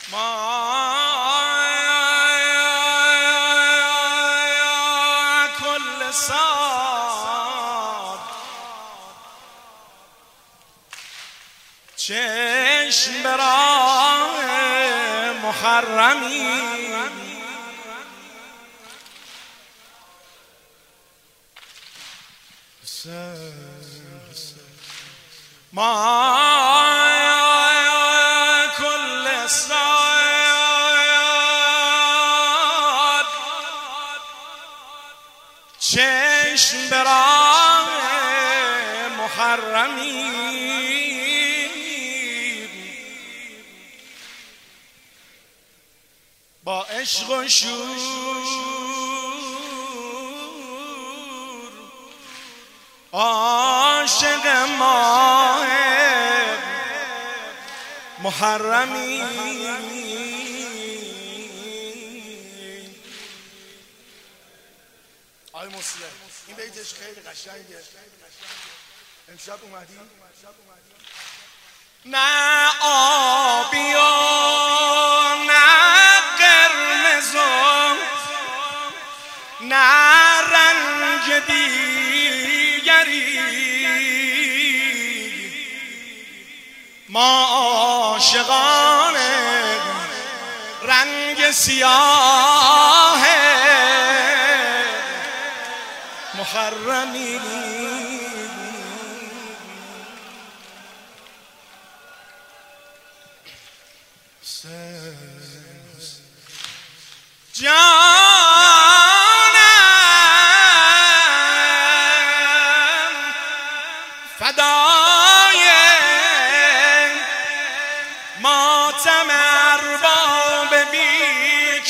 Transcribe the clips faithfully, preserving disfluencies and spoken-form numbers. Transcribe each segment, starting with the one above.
ما كل سال چشم به راه محرمی ما كل سال چشم به راه محرمی با عشق و شور عاشق ماه محرمی. آقای مسلم این بیتش خیلی قشنگه. امشب اومدی؟ نه آبی و نه قرمز و نه رنگ دیگری، ما عاشقان رنگ سیاه محرمی. جانم فدای ماتم ارباب بی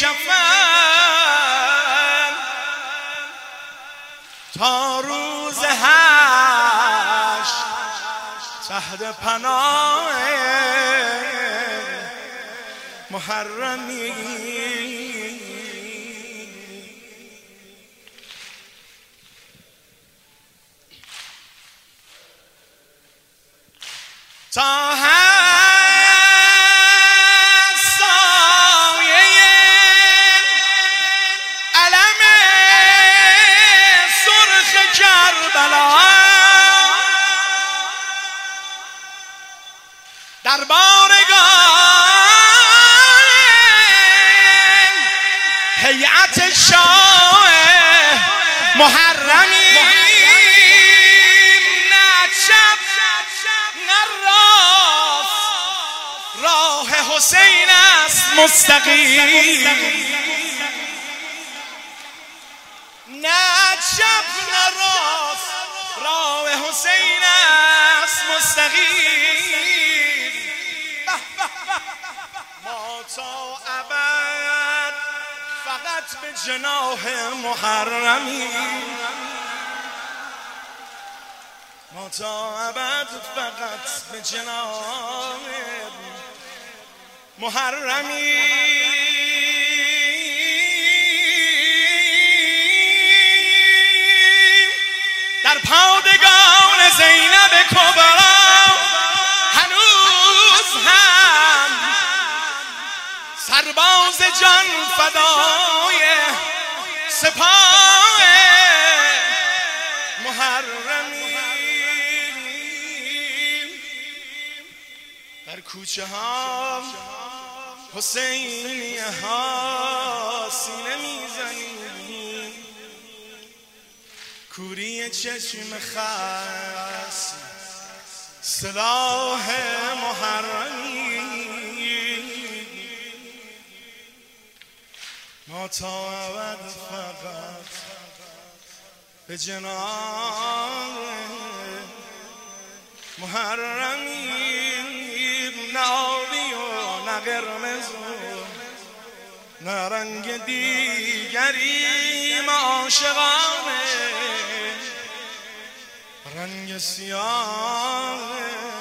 کفن تا روز حشر تحت پناه محرمی. تا هست سایه علم سرخ کربلا در بارگاه هیئت شاه محرمی. حسین است مستقیم، نه چپ نه راست، راه حسین است مستقیم. ما تا ابد فقط به جناح محرمی، ما تا ابد فقط به جناح محرمی. در پادگان زینب کبرا هنوز هم سرباز جان فدای سپاه محرمی. در کوچه ها حسینی ها سینه میزنی، کوری چشم خاص سلاح محرمی. ما تا ابد فقط به جناح محرمی، نه آبی و نه قرمز و نه رنگ دیگری، ما عاشقان رنگ سیاه